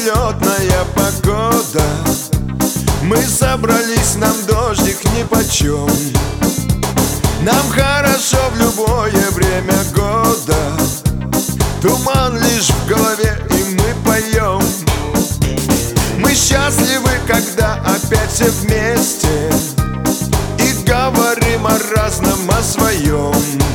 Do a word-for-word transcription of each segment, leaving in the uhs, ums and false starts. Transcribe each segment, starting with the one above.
самолетная погода. Мы собрались, нам дождик нипочем. Нам хорошо в любое время года. Туман лишь в голове, и мы поем. Мы счастливы, когда опять все вместе и говорим о разном, о своем.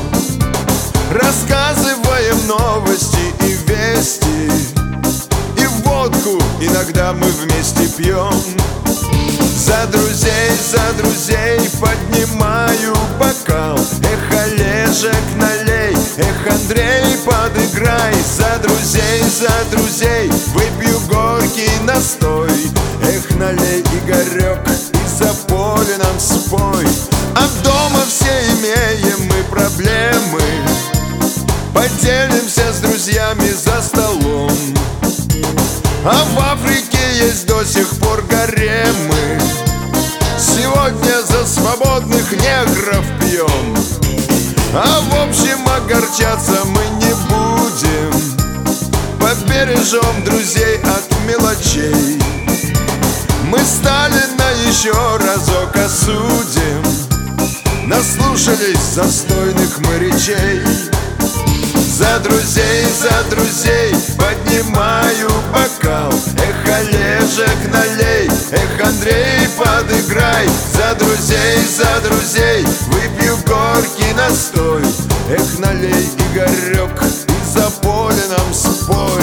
Рассказываем новости и вести, и водку иногда мы вместе пьем. За друзей, за друзей поднимаю бокал. Эх, Олежек, налей, эх, Андрей, подыграй. За друзей, за друзей выпью горький настой. Эх, налей, Игорек, и за поле нам спой. А дома все имеем мы проблемы, поделимся с друзьями за столом. А в Африке есть до сих пор гаремы. Сегодня за свободных негров пьем. А в общем огорчаться мы не будем, побережем друзей от мелочей. Мы Сталина еще разок осудим, наслушались застойных мы речей. За друзей, за друзей поднимаю бокал. Эх, Олежек, налей, эх, Андрей, подыграй. За друзей, за друзей выпью горький настой. Эх, налей, Игорек, и за поле нам спой.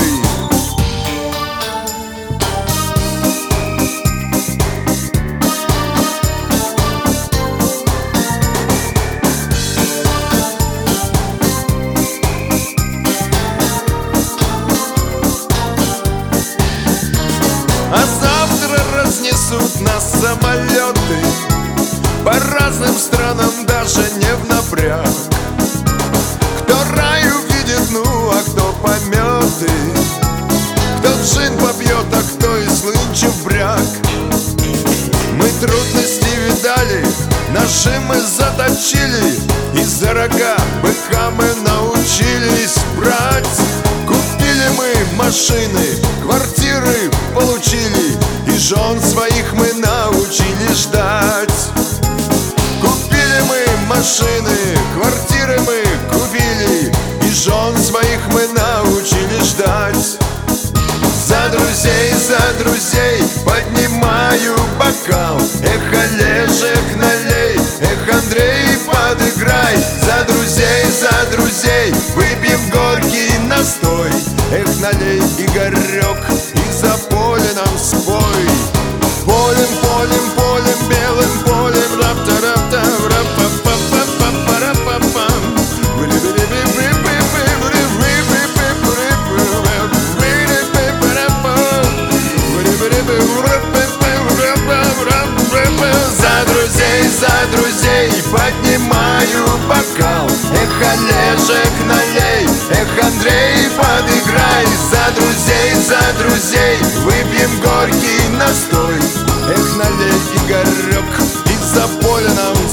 А завтра разнесут нас самолеты по разным странам, даже не в напряг. Кто рай увидит, ну, а кто пометы, кто джин попьет, а кто и слынчу в бряк. Мы трудности видали, наши мы заточили, и за рога быка мы научились брать. Купили мы машины, квартиры получили, и жен своих мы научили ждать. Купили мы машины, квартиры мы купили, и жен своих мы научили ждать. За друзей, за друзей поднимаю бокал. Эх, Олежек, налей, эх, Андрей, подыграй. За друзей, за друзей выпьем горький настой. Эх, налей, Игорек, и за поле нам спой. Полем, полем, полем, белым полем, рап-та-рап-та, рап-па-па-па-па-па-па-па-пам. За друзей, за друзей поднимаю бокал. Эх, Олежек, налей, эх, Андрей, подыграй. За друзей, за друзей выпьем горький настой. Эх, налей, Игорек, и за поле нам